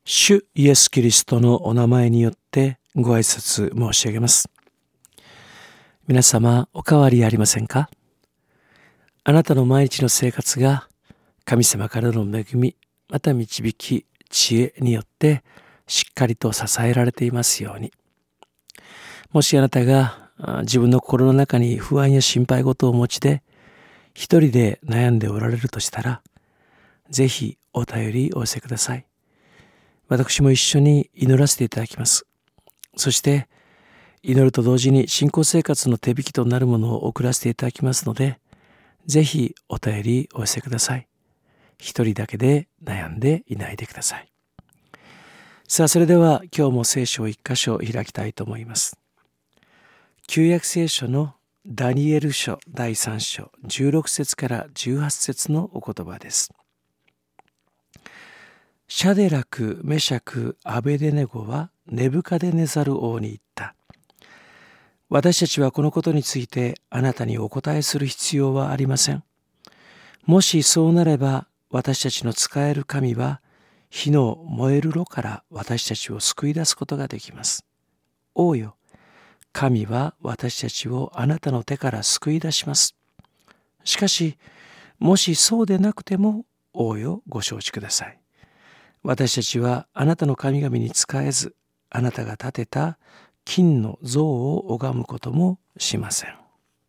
主イエス・キリストのお名前によってご挨拶申し上げます。皆様、お変わりありませんか？あなたの毎日の生活が神様からの恵み、また導き、知恵によってしっかりと支えられていますように。もしあなたが自分の心の中に不安や心配事をお持ちで、一人で悩んでおられるとしたら、ぜひお便りお寄せください。私も一緒に祈らせていただきます。そして祈ると同時に信仰生活の手引きとなるものを送らせていただきますので、ぜひお便りお寄せください。一人だけで悩んでいないでください。さあ、それでは今日も聖書を一箇所開きたいと思います。旧約聖書のダニエル書第3章16節から18節のお言葉です。シャデラク、メシャク、アベデネゴはネブカデネザル王に言った。私たちはこのことについてあなたにお答えする必要はありません。もしそうなれば私たちの使える神は火の燃える炉から私たちを救い出すことができます。王よ、神は私たちをあなたの手から救い出します。しかし、もしそうでなくても王よ、ご承知ください。私たちはあなたの神々に仕えず、あなたが建てた金の像を拝むこともしません。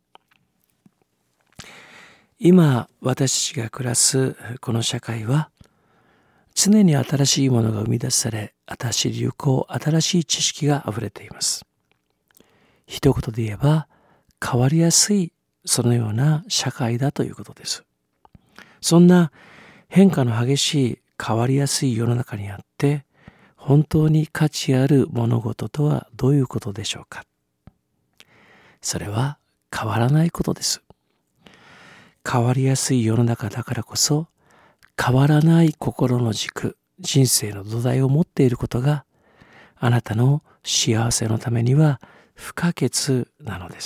今、私たちが暮らすこの社会は、常に新しいものが生み出され、新しい流行、新しい知識があふれています。一言で言えば、変わりやすい、そのような社会だということです。そんな変化の激しい変わりやすい世の中にあって、本当に価値ある物事とはどういうことでしょうか。それは変わらないことです。変わりやすい世の中だからこそ、変わらない心の軸、人生の土台を持っていることが、あなたの幸せのためには不可欠なのです。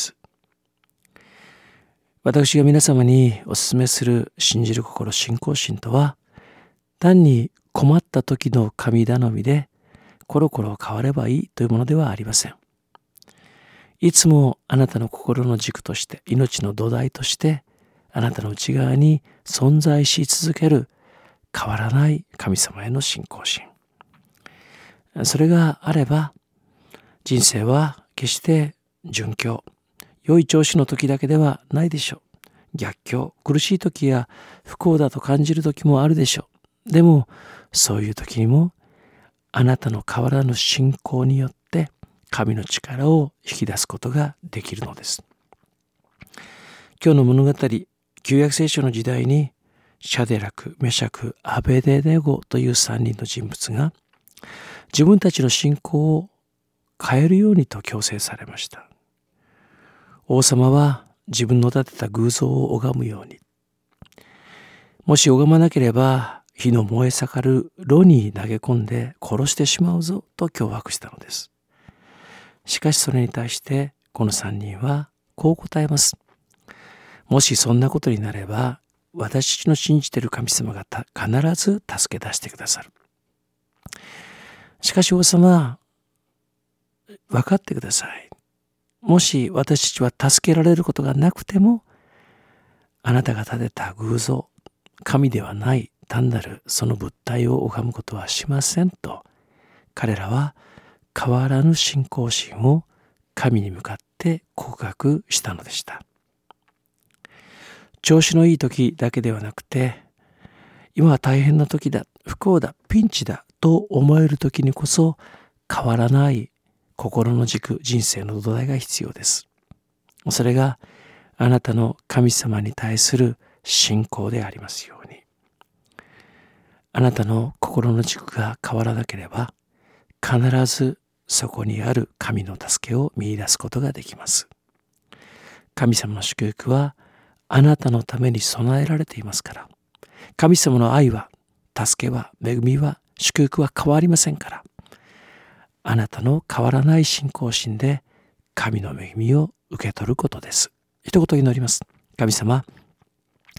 私が皆様にお勧めする信じる心、信仰心とは、単に困った時の神頼みでコロコロ変わればいいというものではありません。いつもあなたの心の軸として、命の土台としてあなたの内側に存在し続ける変わらない神様への信仰心。それがあれば人生は決して順境、良い調子の時だけではないでしょう。逆境、苦しい時や不幸だと感じる時もあるでしょう。でもそういう時にもあなたの変わらぬ信仰によって神の力を引き出すことができるのです。今日の物語、旧約聖書の時代にシャデラク、メシャク、アベデネゴという3人の人物が自分たちの信仰を変えるようにと強制されました。王様は自分の建てた偶像を拝むように、もし拝まなければ火の燃え盛る炉に投げ込んで殺してしまうぞと脅迫したのです。しかしそれに対してこの3人はこう答えます。もしそんなことになれば私たちの信じている神様が必ず助け出してくださる。しかし王様、分かってください。もし私たちは助けられることがなくても、あなたが建てた偶像、神ではない単なるその物体を拝むことはしませんと、彼らは変わらぬ信仰心を神に向かって告白したのでした。調子のいい時だけではなくて、今は大変な時だ、不幸だ、ピンチだと思える時にこそ変わらない心の軸、人生の土台が必要です。それがあなたの神様に対する信仰でありますように。あなたの心の軸が変わらなければ、必ずそこにある神の助けを見出すことができます。神様の祝福はあなたのために備えられていますから。神様の愛は、助けは、恵みは、祝福は変わりませんから。あなたの変わらない信仰心で神の恵みを受け取ることです。一言祈ります。神様、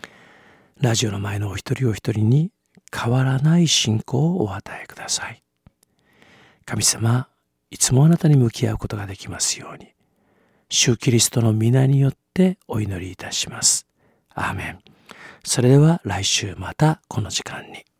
ラジオの前のお一人お一人に変わらない信仰をお与えください。 神様、いつもあなたに向き合うことができますように、主キリストの皆によってお祈りいたします。アーメン。それでは来週またこの時間に。